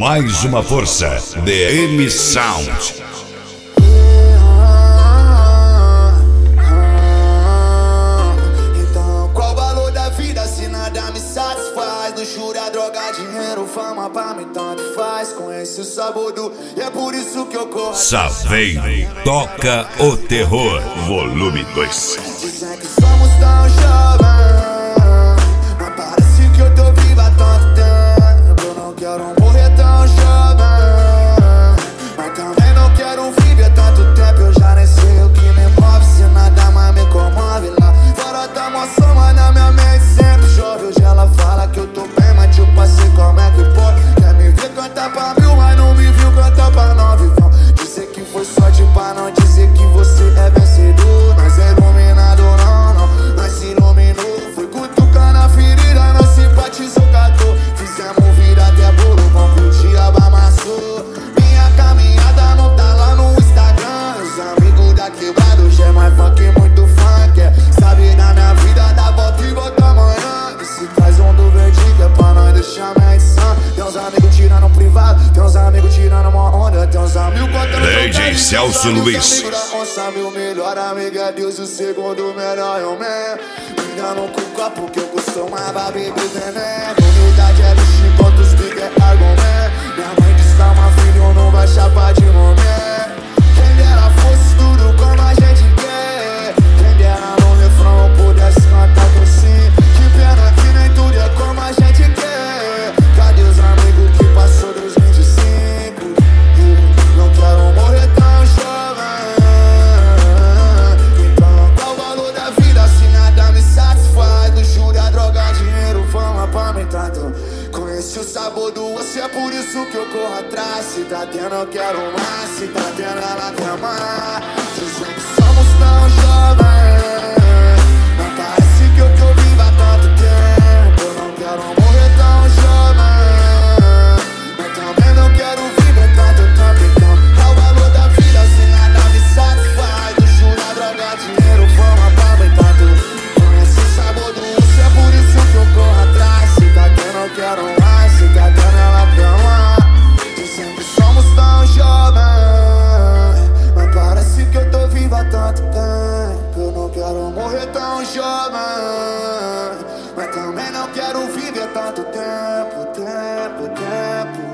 mais uma força. DM Sound. Então qual o valor da vida se nada me satisfaz? Luxúria, droga, dinheiro, fama, pra mim tanto faz. Conhece o sabor do e é por isso que eu corro. Saveiro toca o terror. Volume 2. Dizem que somos tão jovens, mas parece que eu tô vivo há tanto tempo. Eu não quero morrer tão jovem, mas também não quero viver tanto tempo. Eu já nem sei o que me move, se nada mais me comove. Lá fora tá mó soma na minha mente, sempre chove. Hoje ela fala que eu tô bem, mas tipo assim, como é que pode? Quer me ver cantar pra mil, mas não me viu cantar pra nove. Vão dizer que foi sorte pra não dizer que você é vencedor. Mas é iluminado, não, nós se iluminou. Foi cutucando a ferida, nós simpatizou com a dor. Fizemos vida até bolo, bom que o diabo amassou. Minha caminhada não tá lá no Instagram. Os amigos da quebrada hoje é mais funk, muito funk. Sabe da minha vida, dá volta e volta amanhã. E se faz um do verde que é pra nós deixar minha edição. Tem uns amigos tirando privado, tem uns amigos tirando uma onda. Tem uns amigos contando DJ Celso Luiz. Meu melhor amigo é Deus, o segundo melhor é o man. Me dando com o copo que eu costumava beber veneno. Humildade é lixo enquanto os big é argumento. Minha mãe diz calma filho, não vai chapar de momento. Quem dera fosse tudo como a gente quer. Quem dera no refrão pudesse cantar por si. Que pena que nem tudo é como a gente quer. Cadê os amigos que passou 2025? Não quero morrer tão jovem. Conheci o sabor do osso, é por isso que eu corro atrás. Se tá tendo, eu quero mais. Se tá tendo, ela quer mais. Dizem que somos tão jovens, mas parece que eu tô vivo há tanto tempo. Eu não quero morrer tão jovem, mas também não quero viver tanto tempo. Então, qual o valor da vida se nada me satisfaz? Luxúria, droga, dinheiro, fama, baba e tanto. Conheci o sabor do osso, é por isso que eu corro atrás. Eu quero mais, se tá dando ela cama. Dizem que somos tão jovens, mas parece que eu tô vivo há tanto tempo. Eu não quero morrer tão jovem, mas também não quero viver tanto tempo.